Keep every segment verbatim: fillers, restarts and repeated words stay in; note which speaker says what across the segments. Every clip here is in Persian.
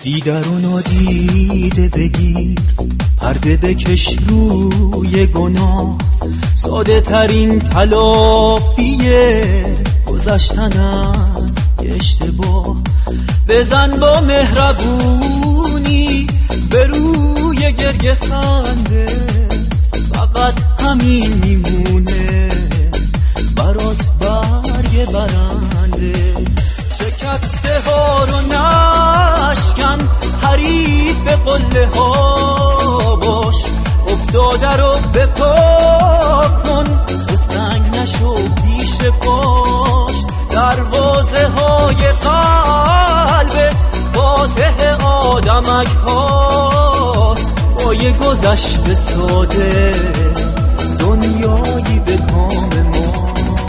Speaker 1: دیده رو نادیده بگیر، پرده بکش روی گناه، ساده ترین تلافیه گذشتن از اشتباه. بزن با مهربونی به روی گریه خنده، فقط همین میمونه برات برگ برنده. شکسته ها رو نشکن، حریف قله ها باش، افتاده رو بپاک کن، تو سنگ نشو پیش پاش. دروازه های قلبت فاتح آدمک هاست، با یه گذشت ساده دنیایی به کام ما.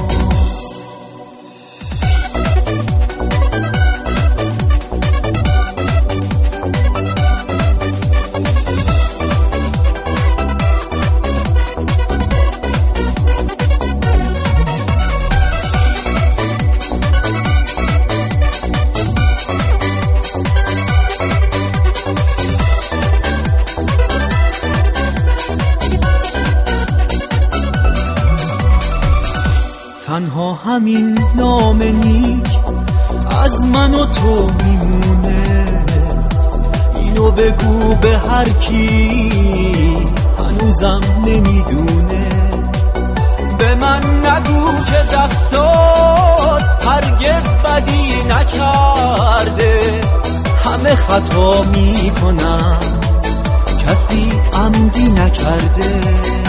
Speaker 1: تنها همین نام نیک از من و تو میمونه، اینو بگو به هر کی هنوزم نمیدونه. به من نگو که دستات هرگز بدی نکرده، همه خطا میکنن کسی عمدی نکرده.